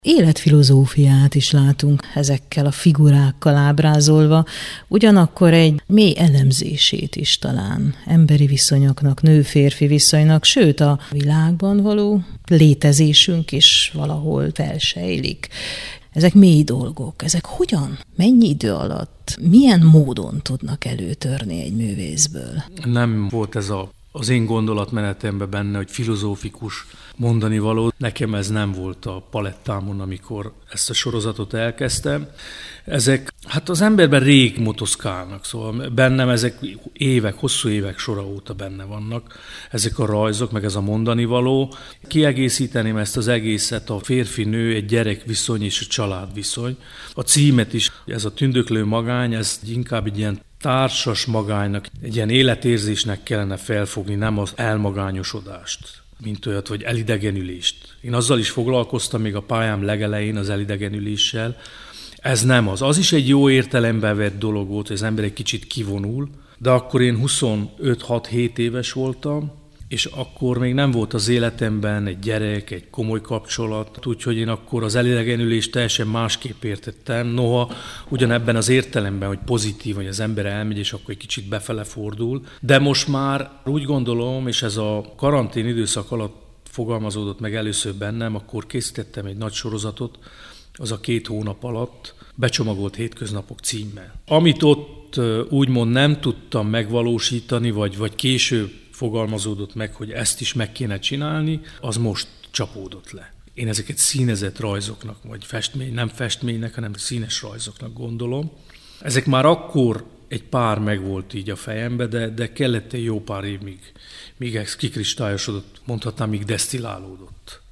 Életfilozófiát is látunk ezekkel a figurákkal ábrázolva, ugyanakkor egy mély elemzését is talán emberi viszonyoknak, nő-férfi viszonynak, sőt a világban való létezésünk is valahol felsejlik. Ezek mély dolgok, ezek hogyan, mennyi idő alatt, milyen módon tudnak előtörni egy művészből? Nem volt ez az én gondolatmenetemben benne, hogy filozófikus mondani való. Nekem ez nem volt a palettámon, amikor ezt a sorozatot elkezdtem. Ezek, az emberben rég motoszkálnak, szóval bennem ezek évek, hosszú évek sora óta benne vannak, ezek a rajzok, meg ez a mondani való. Kiegészíteném ezt az egészet a férfi-nő, egy gyerek viszony és a család viszony. A címet is, ez a tündöklő magány, ez inkább egy ilyen társas magánynak, egy ilyen életérzésnek kellene felfogni, nem az elmagányosodást, mint olyat, vagy elidegenülést. Én azzal is foglalkoztam még a pályám legelején az elidegenüléssel. Ez nem az. Az is egy jó értelemben vett dolog volt, hogy az ember egy kicsit kivonul, de akkor én 25-6-7 éves voltam, és akkor még nem volt az életemben egy gyerek, egy komoly kapcsolat, úgyhogy én akkor az elidegenülést teljesen másképp értettem. Noha ugyanebben az értelemben, hogy pozitív, hogy az ember elmegy, és akkor egy kicsit befele fordul. De most már úgy gondolom, és ez a karantén időszak alatt fogalmazódott meg először bennem, akkor készítettem egy nagy sorozatot, az a 2 hónap alatt, Becsomagolt hétköznapok címmel. Amit ott úgymond nem tudtam megvalósítani, vagy később fogalmazódott meg, hogy ezt is meg kéne csinálni, az most csapódott le. Én ezeket színezett rajzoknak, vagy nem festménynek, hanem színes rajzoknak gondolom. Ezek már akkor egy pár megvolt így a fejembe, de kellett egy jó pár év, míg ez kikristályosodott, mondhatnám, míg desztillálódott.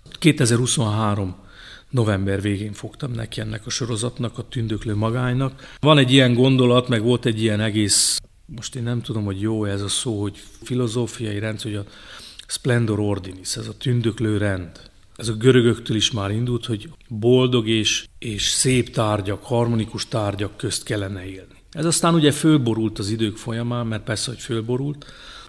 2023 november végén fogtam neki ennek a sorozatnak, a Tündöklő magánynak. Van egy ilyen gondolat, meg volt egy ilyen egész, most én nem tudom, hogy jó ez a szó, hogy filozófiai rend, hogy a splendor ordinis, ez a tündöklő rend. Ez a görögöktől is már indult, hogy boldog és szép tárgyak, harmonikus tárgyak közt kellene élni. Ez aztán ugye fölborult az idők folyamán, mert persze, hogy fölborult,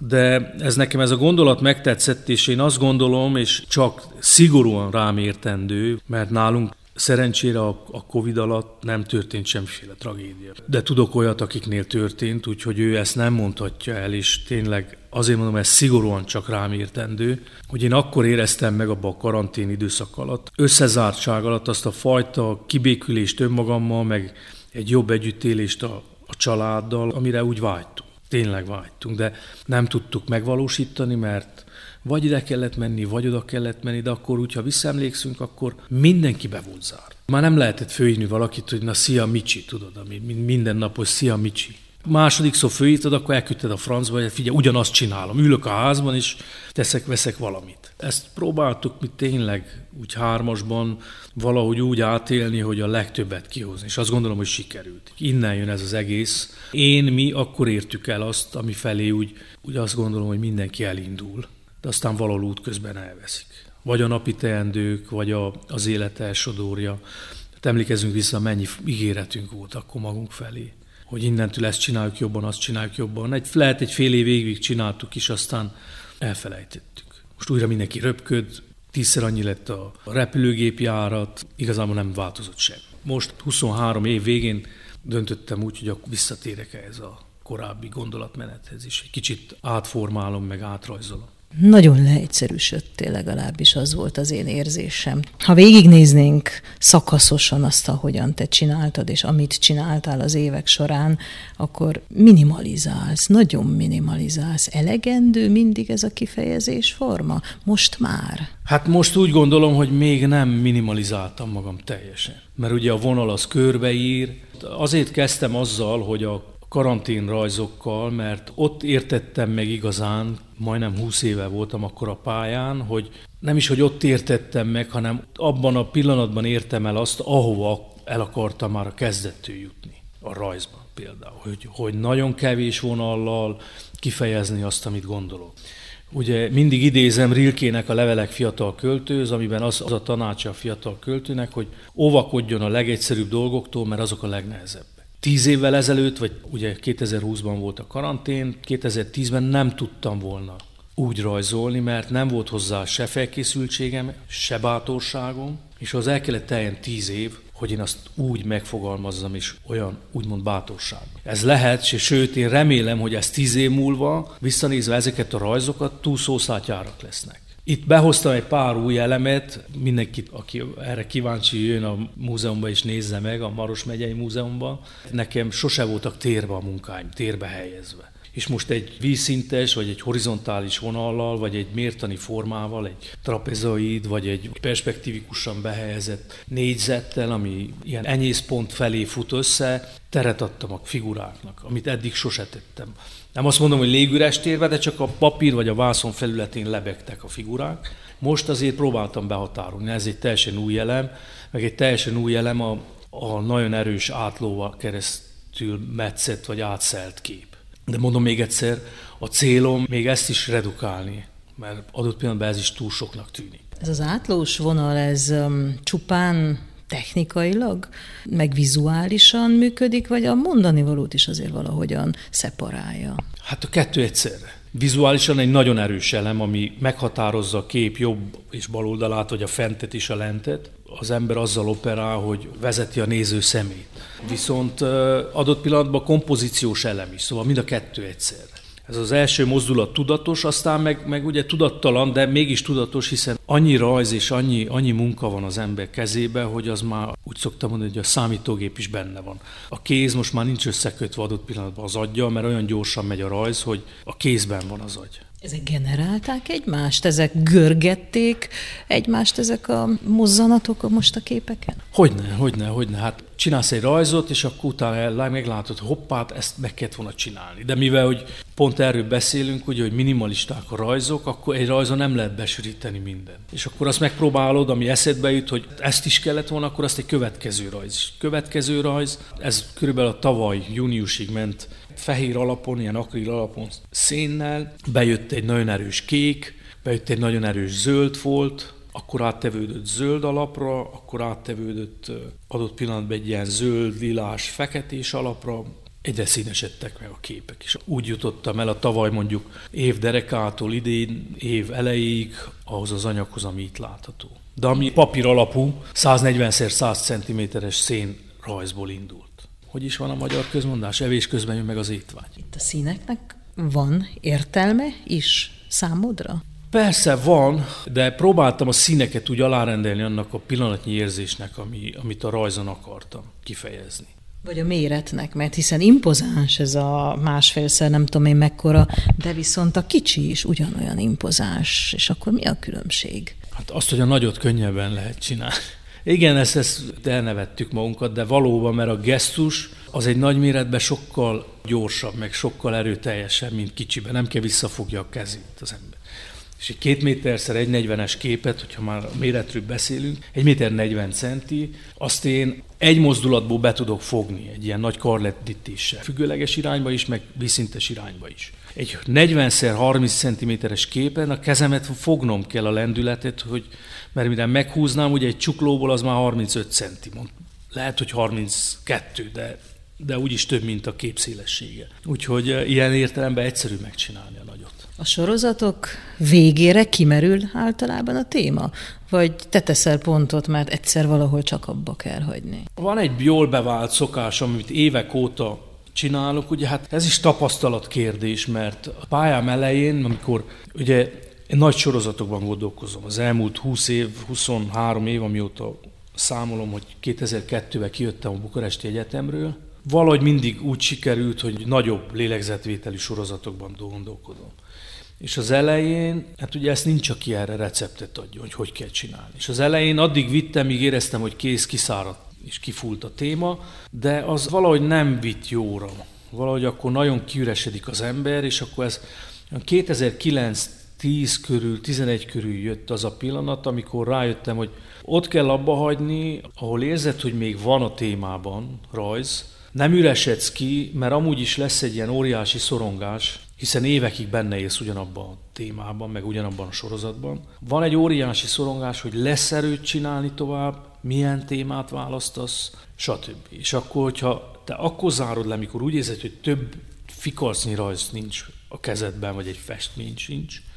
de nekem ez a gondolat megtetszett, és én azt gondolom, és csak szigorúan rám értendő, mert nálunk szerencsére a Covid alatt nem történt semmiféle tragédia. De tudok olyat, akiknél történt, úgyhogy ő ezt nem mondhatja el, és tényleg azért mondom, ez szigorúan csak rám értendő, hogy én akkor éreztem meg abban a karantén időszak alatt, összezártság alatt azt a fajta kibékülést önmagammal, meg egy jobb együttélést a családdal, amire úgy vágytunk. Tényleg vágytunk, de nem tudtuk megvalósítani, mert vagy ide kellett menni, vagy oda kellett menni, de akkor úgy, ha visszaemlékszünk, akkor mindenki be volt zárt. Már nem lehetett fölhívni valakit, hogy na szia Micsi, tudod, ami mindennapos szia Micsi. Másodikszor fölhívtad, akkor elküldted a francba, hogy figyelj, ugyanazt csinálom, ülök a házban, és veszek valamit. Ezt próbáltuk mi tényleg úgy 3-asban valahogy úgy átélni, hogy a legtöbbet kihozni, és azt gondolom, hogy sikerült. Innen jön ez az egész. Mi akkor értük el azt, ami felé úgy azt gondolom, hogy mindenki elindul, de aztán valahol útközben elveszik. Vagy a napi teendők, vagy az élet elsodorja. Tehát emlékezzünk vissza, mennyi ígéretünk volt akkor magunk felé, hogy innentől ezt csináljuk jobban, azt csináljuk jobban. Lehet egy fél év végig csináltuk is, aztán elfelejtettük. Most újra mindenki röpköd, 10-szer annyi lett a repülőgépjárat, igazából nem változott sem. Most 23 év végén döntöttem úgy, hogy visszatérek ehhez a korábbi gondolatmenethez is. Egy kicsit átformálom, meg átrajzolom. Nagyon leegyszerűsödtél, legalábbis az volt az én érzésem. Ha végignéznénk szakaszosan azt, ahogyan te csináltad, és amit csináltál az évek során, akkor minimalizálsz, nagyon minimalizálsz. Elegendő mindig ez a kifejezésforma? Most már? Hát most úgy gondolom, hogy még nem minimalizáltam magam teljesen. Mert ugye a vonal az körbeír. Azért kezdtem azzal, hogy a karanténrajzokkal, mert ott értettem meg igazán, majdnem 20 éve voltam akkor a pályán, hogy nem is, hogy ott értettem meg, hanem abban a pillanatban értem el azt, ahova el akartam már a kezdettől jutni, a rajzban például, hogy nagyon kevés vonallal kifejezni azt, amit gondolok. Ugye mindig idézem Rilkének a Levelek fiatal költőhöz, amiben az a tanácsa a fiatal költőnek, hogy óvakodjon a legegyszerűbb dolgoktól, mert azok a legnehezebbek. 10 évvel ezelőtt, vagy ugye 2020-ban volt a karantén, 2010-ben nem tudtam volna úgy rajzolni, mert nem volt hozzá se felkészültségem, se bátorságom, és az el kellett teljen 10 év, hogy én azt úgy megfogalmazzam, és olyan úgymond bátorság. Ez lehet, sőt én remélem, hogy ez 10 év múlva, visszanézve ezeket a rajzokat, túl szószátjárak lesznek. Itt behoztam egy pár új elemet, mindenkit, aki erre kíváncsi, jön a múzeumba és nézze meg, a Maros megyei múzeumban. Nekem sose voltak térbe a munkáim, térbe helyezve. És most egy vízszintes, vagy egy horizontális vonallal, vagy egy mértani formával, egy trapezoid, vagy egy perspektívikusan behelyezett négyzettel, ami ilyen enyészpont felé fut össze, teret adtam a figuráknak, amit eddig sose tettem. Nem azt mondom, hogy légüres térbe, de csak a papír vagy a vászon felületén lebegtek a figurák. Most azért próbáltam behatárolni, ez egy teljesen új elem, meg egy teljesen új elem a nagyon erős átlóval keresztül metszett vagy átszelt kép. De mondom még egyszer, a célom még ezt is redukálni, mert adott pillanatban ez is túl soknak tűnik. Ez az átlós vonal, ez csupán technikailag, meg vizuálisan működik, vagy a mondani valót is azért valahogyan szeparálja? Hát a kettő egyszerre. Vizuálisan egy nagyon erős elem, ami meghatározza a kép jobb és bal oldalát, vagy a fentet és a lentet. Az ember azzal operál, hogy vezeti a néző szemét. Viszont adott pillanatban kompozíciós elem is, szóval mind a kettő egyszerre. Ez az első mozdulat tudatos, aztán meg ugye tudattalan, de mégis tudatos, hiszen annyi rajz és annyi munka van az ember kezében, hogy az már úgy szoktam mondani, hogy a számítógép is benne van. A kéz most már nincs összekötve adott pillanatban az aggyal, mert olyan gyorsan megy a rajz, hogy a kézben van az agy. Ezek generálták egymást? Ezek görgették egymást, ezek a mozzanatok most a képeken? Hogyne. Hát csinálsz egy rajzot, és akkor utána meglátod, hoppát, ezt meg kellett volna csinálni. De mivel, hogy pont erről beszélünk, ugye, hogy minimalisták a rajzok, akkor egy rajzon nem lehet besűríteni mindent. És akkor azt megpróbálod, ami eszedbe jut, hogy ezt is kellett volna, akkor azt egy következő rajz. Ez körülbelül a tavaly júniusig ment, fehér alapon, ilyen akril alapon szénnel, bejött egy nagyon erős kék, bejött egy nagyon erős zöld folt, akkor áttevődött zöld alapra, akkor áttevődött adott pillanatban egy ilyen zöld, lilás, feketés alapra, egyre színesedtek meg a képek. És úgy jutottam el a tavaly mondjuk év derekától idén, év elejéig ahhoz az anyaghoz, ami itt látható. De ami papír alapú, 140x100 cm-es szén rajzból indult. Hogy is van a magyar közmondás? Evés közben jön meg az étvágy. Itt a színeknek van értelme is számodra? Persze van, de próbáltam a színeket úgy alárendelni annak a pillanatnyi érzésnek, amit a rajzon akartam kifejezni. Vagy a méretnek, mert hiszen impozáns ez a másfélszer, nem tudom én mekkora, de viszont a kicsi is ugyanolyan impozáns, és akkor mi a különbség? Hát azt, hogy a nagyot könnyebben lehet csinálni. Igen, ezt elnevettük magunkat, de valóban, mert a gesztus az egy nagy méretben sokkal gyorsabb, meg sokkal erőteljesebb, mint kicsiben. Nem kell visszafogja a kezét az ember. És egy 2 méterszer 1,40-es képet, hogyha már a méretről beszélünk, 1,40 cm, azt én egy mozdulatból be tudok fogni, egy ilyen nagy karlendítéssel. Függőleges irányba is, meg vízszintes irányba is. Egy 40x30 cm-es képen a kezemet fognom kell a lendületet, mert mire meghúznám, ugye egy csuklóból az már 35 cm. Lehet, hogy 32, de úgyis több, mint a kép szélessége. Úgyhogy ilyen értelemben egyszerű megcsinálni a nagyot. A sorozatok végére kimerül általában a téma? Vagy te teszel pontot, mert egyszer valahol csak abba kell hagyni? Van egy jól bevált szokás, amit évek óta csinálok, ugye hát ez is tapasztalatkérdés, mert a pályám elején, amikor ugye én nagy sorozatokban gondolkozom, az elmúlt 20 év, 23 év, amióta számolom, hogy 2002-ben kijöttem a Bukaresti Egyetemről, valahogy mindig úgy sikerült, hogy nagyobb lélegzetvételű sorozatokban gondolkodom. És az elején, hát ugye ezt nincs, aki erre receptet adjon, hogy kell csinálni. És az elején addig vittem, míg éreztem, hogy kész, kiszáradt és kifúlt a téma, de az valahogy nem vitt jóra. Valahogy akkor nagyon kiüresedik az ember, és akkor ez 2009-10 körül, 11 körül jött az a pillanat, amikor rájöttem, hogy ott kell abba hagyni, ahol érzed, hogy még van a témában rajz, nem üresedsz ki, mert amúgy is lesz egy ilyen óriási szorongás, hiszen évekig benne élsz ugyanabban a témában, meg ugyanabban a sorozatban. Van egy óriási szorongás, hogy lesz erőt csinálni tovább, milyen témát választasz, stb. És akkor, hogyha te akkor zárod le, mikor úgy érzed, hogy több fikarcnyi rajz nincs a kezedben, vagy egy festmény sincs,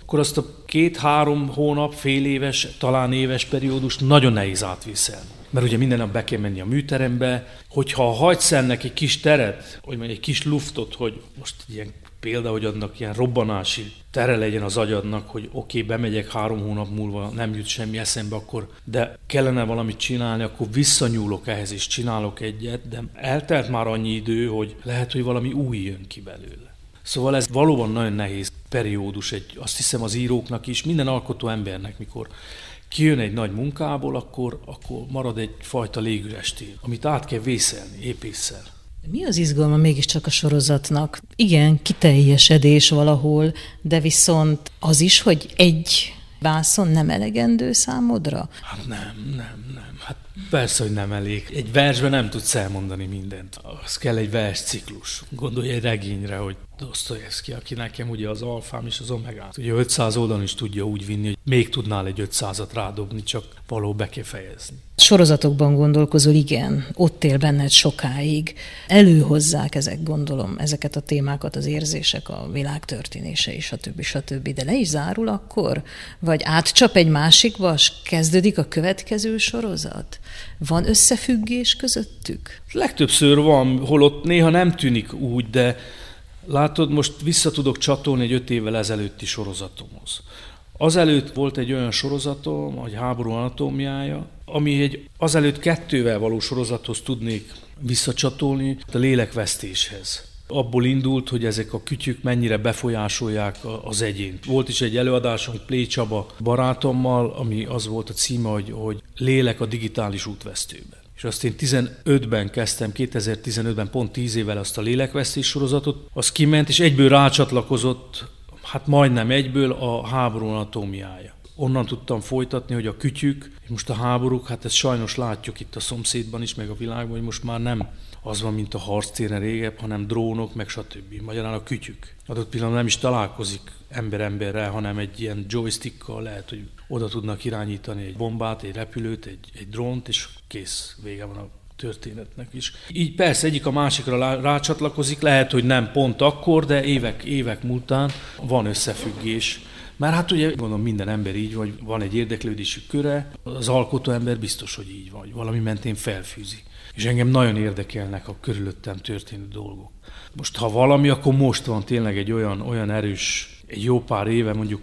akkor azt a 2-3 hónap, fél éves, talán éves periódust nagyon nehéz átvészelni. Mert ugye minden nap be kell menni a műterembe, hogyha hagysz ennek egy kis teret, vagy egy kis luftot, hogy most ilyen példa, hogy adnak ilyen robbanási tere legyen az agyadnak, hogy oké, bemegyek 3 hónap múlva, nem jut semmi eszembe, akkor, de kellene valamit csinálni, akkor visszanyúlok ehhez és csinálok egyet, de eltelt már annyi idő, hogy lehet, hogy valami új jön ki belőle. Szóval ez valóban nagyon nehéz periódus, azt hiszem az íróknak is, minden alkotó embernek, mikor kijön egy nagy munkából, akkor marad egyfajta légüres tér, amit át kell vészelni épésszel. Mi az izgalma mégiscsak a sorozatnak? Igen, kiteljesedés valahol, de viszont az is, hogy egy vászon nem elegendő számodra? Hát nem. Hát persze, hogy nem elég. Egy versben nem tudsz elmondani mindent. Az kell egy versciklus. Gondolj egy regényre, hogy Dosztojevszky, aki nekem ugye az alfám és az omegát. Ugye 500 oldalon is tudja úgy vinni, hogy még tudnál egy 500-at rádobni, csak valahol be kell fejezni. Sorozatokban gondolkozol, igen, ott él benned sokáig. Előhozzák gondolom, ezeket a témákat, az érzések, a világ történései, stb. De le is zárul akkor? Vagy átcsap egy másik vas? Kezdődik a következő sorozat? Van összefüggés közöttük? Legtöbbször van, holott néha nem tűnik úgy, de látod, most vissza tudok csatolni egy 5 évvel ezelőtti sorozatomhoz. Azelőtt volt egy olyan sorozatom, hogy Háború anatómiája, ami azelőtt 2-vel való sorozathoz tudnék visszacsatolni, a lélekvesztéshez. Abból indult, hogy ezek a kütyük mennyire befolyásolják az egyént. Volt is egy előadásunk Plé Csaba barátommal, ami az volt a címe, hogy Lélek a digitális útvesztőben. És azt én 15-ben kezdtem, 2015-ben pont 10 évvel azt a lélekvesztés sorozatot, az kiment, és egyből rácsatlakozott, hát majdnem egyből a Háború anatómiája. Onnan tudtam folytatni, hogy a kütyük, és most a háborúk, hát ezt sajnos látjuk itt a szomszédban is, meg a világban, hogy most már nem az van, mint a harctéren régebb, hanem drónok, meg stb. Magyarán a kütyük. Adott pillanatban nem is találkozik ember-emberrel, hanem egy ilyen joystickkal lehet, hogy oda tudnak irányítani egy bombát, egy repülőt, egy drónt, és kész, vége van a történetnek is. Így persze egyik a másikra rácsatlakozik, lehet, hogy nem pont akkor, de évek múltán van összefüggés. Mert hát ugye gondolom minden ember így vagy, van egy érdeklődési köre, az alkotó ember biztos, hogy így vagy, valami mentén felfűzi. És engem nagyon érdekelnek a körülöttem történő dolgok. Most ha valami, akkor most van tényleg egy olyan erős, egy jó pár éve, mondjuk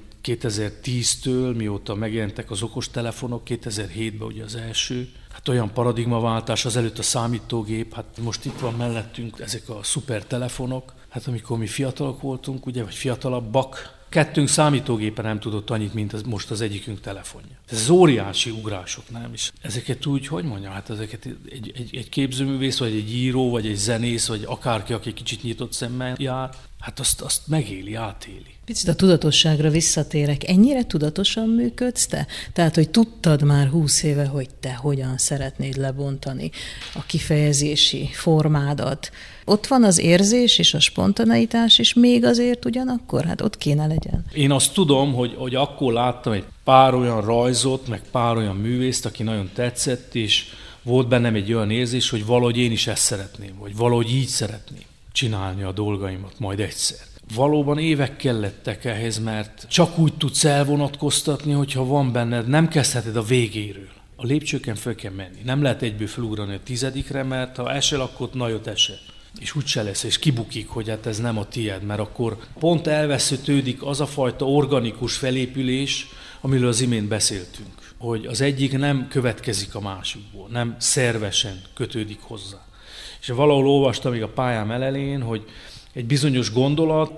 2010-től, mióta megjelentek az okostelefonok, 2007-ben ugye az első, hát olyan paradigmaváltás, azelőtt a számítógép, hát most itt van mellettünk ezek a szupertelefonok, hát amikor mi fiatalok voltunk, ugye, vagy fiatalabbak, kettőnk számítógépen nem tudott annyit, mint most az egyikünk telefonja. Ez óriási ugrások, nem? És ezeket úgy, hogy mondjam, hát ezeket egy képzőművész, vagy egy író, vagy egy zenész, vagy akárki, aki kicsit nyitott szemmel jár, hát azt megéli, átéli. Picit a tudatosságra visszatérek. Ennyire tudatosan működsz te? Tehát, hogy tudtad már 20 éve, hogy te hogyan szeretnéd lebontani a kifejezési formádat. Ott van az érzés és a spontaneitás is még azért ugyanakkor? Hát ott kéne legyen. Én azt tudom, hogy akkor láttam egy pár olyan rajzot, meg pár olyan művészt, aki nagyon tetszett, és volt bennem egy olyan érzés, hogy valahogy én is ezt szeretném, vagy valahogy így szeretném csinálni a dolgaimat majd egyszer. Valóban évek kellettek ehhez, mert csak úgy tudsz elvonatkoztatni, hogyha van benned, nem kezdheted a végéről. A lépcsőken föl kell menni. Nem lehet egyből felugrani a 10-re, mert ha esel, akkor nagyot esel. És úgyse lesz, és kibukik, hogy hát ez nem a tied, mert akkor pont elveszítődik az a fajta organikus felépülés, amiről az imént beszéltünk. Hogy az egyik nem következik a másikból, nem szervesen kötődik hozzá. És valahol olvastam még a pályám elején, hogy egy bizonyos gondolat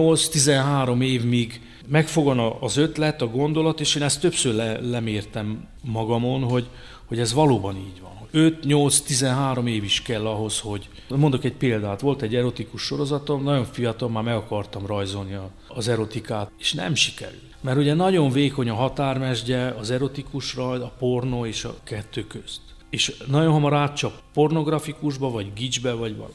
5-8-13 év míg megfogan az ötlet, a gondolat, és én ezt többször lemértem magamon, hogy ez valóban így van. 5-8-13 év is kell ahhoz, hogy... Mondok egy példát, volt egy erotikus sorozatom, nagyon fiatal, már meg akartam rajzolni az erotikát, és nem sikerült. Mert ugye nagyon vékony a határmesdje az erotikus rajz, a pornó és a kettő közt. És nagyon hamar átcsap pornografikusba, vagy gicsbe, vagy valami.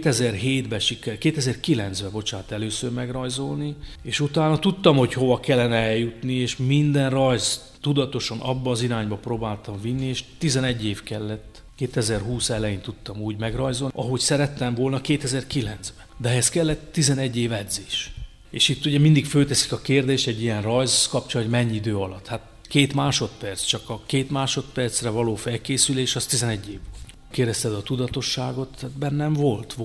2009-ben először megrajzolni, és utána tudtam, hogy hova kellene eljutni, és minden rajz tudatosan abba az irányba próbáltam vinni, és 11 év kellett. 2020 elején tudtam úgy megrajzolni, ahogy szerettem volna 2009-ben. De ehhez kellett 11 év edzés. És itt ugye mindig fölteszik a kérdést egy ilyen rajz kapcsán, hogy mennyi idő alatt. Hát 2 másodperc, csak a 2 másodpercre való felkészülés az 11 év volt. Kérdezted a tudatosságot, tehát bennem volt.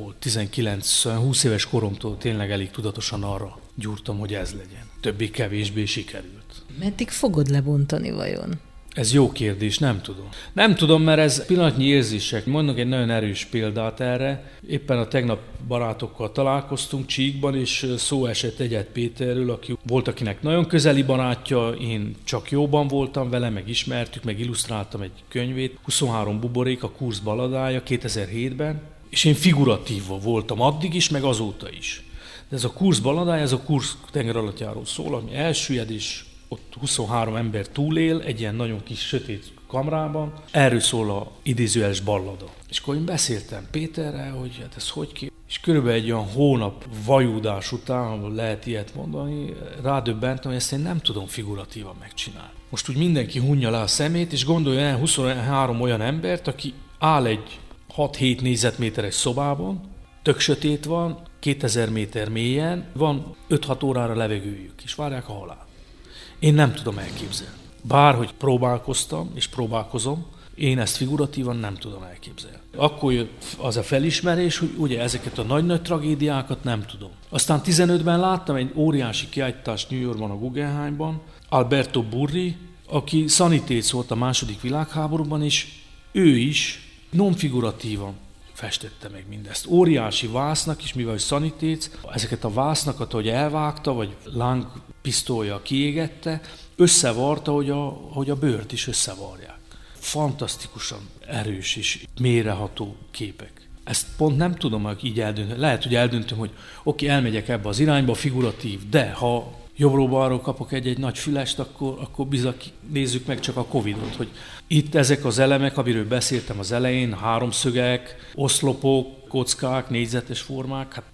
19-20 éves koromtól tényleg elég tudatosan arra gyúrtam, hogy ez legyen. Többé-kevésbé sikerült. Meddig fogod lebontani vajon? Ez jó kérdés, nem tudom. Nem tudom, mert ez pillanatnyi érzések. Mondok egy nagyon erős példát erre. Éppen a tegnap barátokkal találkoztunk Csíkban, és szó esett Egyed Péterről, aki volt, akinek nagyon közeli barátja, én csak jóban voltam vele, meg ismertük, meg illusztráltam egy könyvét. 23 buborék, a Kursz balladája 2007-ben, és én figuratíva voltam addig is, meg azóta is. De ez a Kursz balladája, ez a Kursz tengeralattjáról szól, ami elsüllyed, és ott 23 ember túlél egy ilyen nagyon kis sötét kamrában. Erről szól a idézőjeles ballada. És akkor én beszéltem Péterrel, hogy hát ez hogy ki. És körülbelül egy olyan hónap vajúdás után, lehet ilyet mondani, rádöbbentem, hogy ezt én nem tudom figuratívan megcsinálni. Most úgy mindenki hunja le a szemét, és gondolja el 23 olyan embert, aki áll egy 6-7 négyzetméteres szobában, tök sötét van, 2000 méter mélyen, van 5-6 órára levegőjük, és várják a halált. Én nem tudom elképzelni. Bárhogy próbálkoztam, és próbálkozom, én ezt figuratívan nem tudom elképzelni. Akkor jött az a felismerés, hogy ugye ezeket a nagy-nagy tragédiákat nem tudom. Aztán 15-ben láttam egy óriási kiállítást New Yorkban, a Guggenheimban, Alberto Burri, aki szanitéc volt a II. Világháborúban, és ő is non-figuratívan festette meg mindezt. Óriási vásznak is, mivel szanitéc, ezeket a vásznakat, hogy elvágta, vagy lángpisztolya kiégette, összevarta, hogy a bőrt is összevarják. Fantasztikusan erős és mélyreható képek. Ezt pont nem tudom, hogy így eldöntöm. Lehet, hogy eldöntöm, hogy oké, elmegyek ebbe az irányba, figuratív, de ha jobbról-balról kapok egy nagy fülest, akkor bizony nézzük meg csak a Covidot, hogy itt ezek az elemek, amiről beszéltem az elején, háromszögek, oszlopok, kockák, négyzetes formák, hát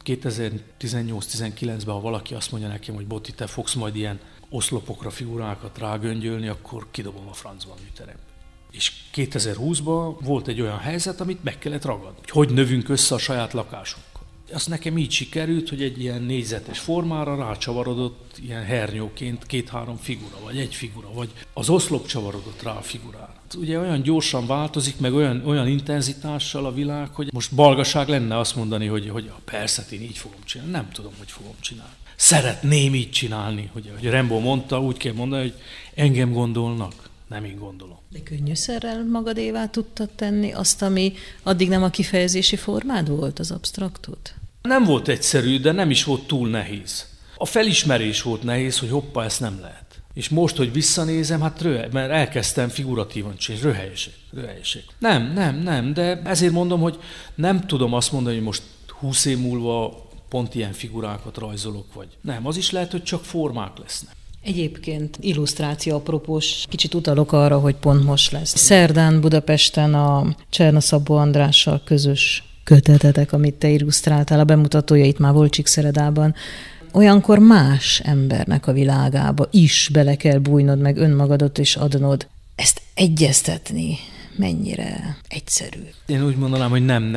2018-19-ben, ha valaki azt mondja nekem, hogy Boti, te fogsz majd ilyen oszlopokra figurákat rágöngyölni, akkor kidobom a francba a műterembe. És 2020-ban volt egy olyan helyzet, amit meg kellett ragadni, hogy növünk össze a saját lakásunkkal. Azt nekem így sikerült, hogy egy ilyen négyzetes formára rácsavarodott ilyen hernyóként 2-3 figura, vagy egy figura, vagy az oszlop csavarodott rá a figurára. Ugye olyan gyorsan változik, meg olyan intenzitással a világ, hogy most balgaság lenne azt mondani, hogy persze, én így fogom csinálni. Nem tudom, hogy fogom csinálni. Szeretném így csinálni, hogy Rimbaud mondta, úgy kell mondani, hogy engem gondolnak, nem én gondolom. De könnyűszerrel magadévá tudtad tenni azt, ami addig nem a kifejezési formád volt, az absztraktot? Nem volt egyszerű, de nem is volt túl nehéz. A felismerés volt nehéz, hogy hoppá, ezt nem lehet. És most, hogy visszanézem, hát mert elkezdtem figuratívan csinálni, röhelyesek. Nem, de ezért mondom, hogy nem tudom azt mondani, hogy most 20 év múlva pont ilyen figurákat rajzolok, vagy nem. Az is lehet, hogy csak formák lesznek. Egyébként illusztráció apropós, kicsit utalok arra, hogy pont most lesz. Szerdán Budapesten a Cserna Szabó Andrással közös kötetetek, amit te illusztráltál, a bemutatója itt már volt Csíkszeredában. Olyankor más embernek a világába is bele kell bújnod, meg önmagadat is adnod. Ezt egyeztetni mennyire egyszerű? Én úgy mondanám, hogy nem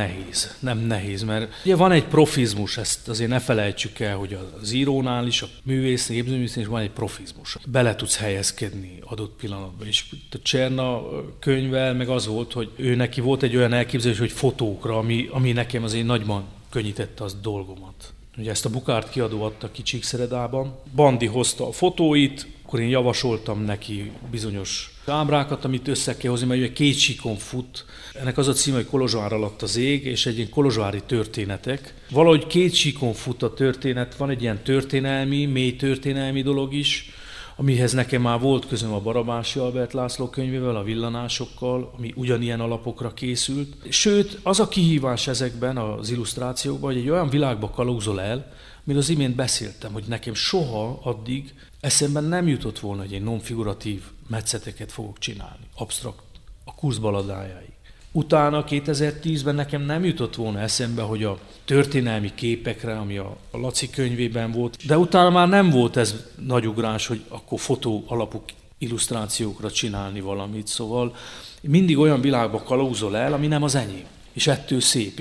nehéz, mert ugye van egy profizmus, ezt azért ne felejtsük el, hogy az írónál is, a művésznél, képzőművésznél is van egy profizmus. Bele tudsz helyezkedni adott pillanatban. És a Cserna könyvvel meg az volt, hogy ő neki volt egy olyan elképzelés, hogy fotókra, ami nekem azért nagyban könnyítette az dolgomat. Ugye ezt a Bukárt kiadó adta ki Csíkszeredában. Bandi hozta a fotóit, akkor én javasoltam neki bizonyos ábrákat, amit össze kell hozni, mert ugye 2 síkon fut. Ennek az a címe, hogy Kolozsvár alatt az ég, és egy ilyen kolozsvári történetek. Valahogy 2 síkon fut a történet, van egy ilyen történelmi, mély történelmi dolog is, amihez nekem már volt közöm a Barabási Albert László könyvével, a Villanásokkal, ami ugyanilyen alapokra készült. Sőt, az a kihívás ezekben az illusztrációkban, hogy egy olyan világba kalauzol el, miről az imént beszéltem, hogy nekem soha addig eszemben nem jutott volna, hogy egy non-figuratív metszeteket fogok csinálni, absztrakt, a Kursz balladájáig. Utána 2010-ben nekem nem jutott volna eszembe, hogy a történelmi képekre, ami a Laci könyvében volt, de utána már nem volt ez nagy ugrás, hogy akkor fotó alapú illusztrációkra csinálni valamit, szóval mindig olyan világba kalauzol el, ami nem az enyém. És ettől szép. És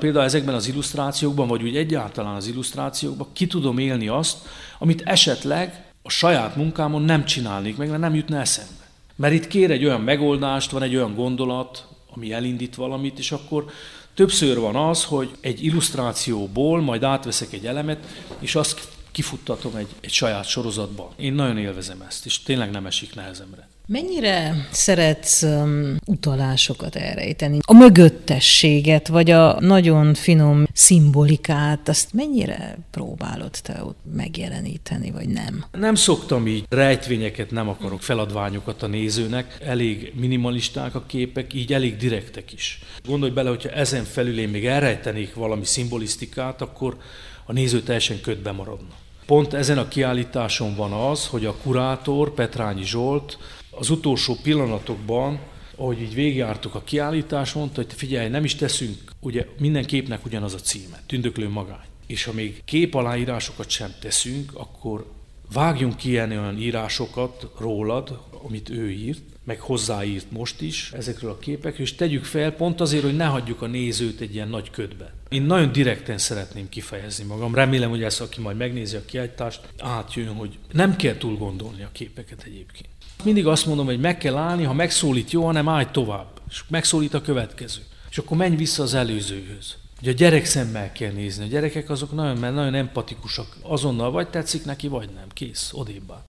például ezekben az illusztrációkban, vagy úgy egyáltalán az illusztrációkban ki tudom élni azt, amit esetleg a saját munkámon nem csinálnék meg, mert nem jutna eszembe. Mert itt kér egy olyan megoldást, van egy olyan gondolat, ami elindít valamit, és akkor többször van az, hogy egy illusztrációból majd átveszek egy elemet, és azt kifuttatom egy saját sorozatban. Én nagyon élvezem ezt, és tényleg nem esik nehezemre. Mennyire szeretsz utalásokat elrejteni? A mögöttességet, vagy a nagyon finom szimbolikát, azt mennyire próbálod te ott megjeleníteni, vagy nem? Nem szoktam így rejtvényeket, nem akarok feladványokat a nézőnek, elég minimalisták a képek, így elég direktek is. Gondolj bele, hogyha ezen felül én még elrejtenék valami szimbolisztikát, akkor a néző teljesen ködbe maradna. Pont ezen a kiállításon van az, hogy a kurátor, Petrányi Zsolt, az utolsó pillanatokban, ahogy így végigjártuk a kiállítást, mondta, hogy figyelj, nem is teszünk, ugye minden képnek ugyanaz a címe, Tündöklő magány. És ha még képaláírásokat sem teszünk, akkor vágjunk ki olyan írásokat rólad, amit ő írt, meg hozzáírt most is ezekről a képekről, és tegyük fel pont azért, hogy ne hagyjuk a nézőt egy ilyen nagy ködbe. Én nagyon direkten szeretném kifejezni magam. Remélem, hogy ez, aki majd megnézi a kiállítást, átjön, hogy nem kell túl gondolni a képeket egyébként. Mindig azt mondom, hogy meg kell állni, ha megszólít jó, hanem állj tovább, és megszólít a következő. És akkor menj vissza az előzőhöz. Ugye a gyerek szemmel kell nézni. A gyerekek azok nagyon empatikusak. Azonnal vagy tetszik neki, vagy nem. Kész, odébb áll.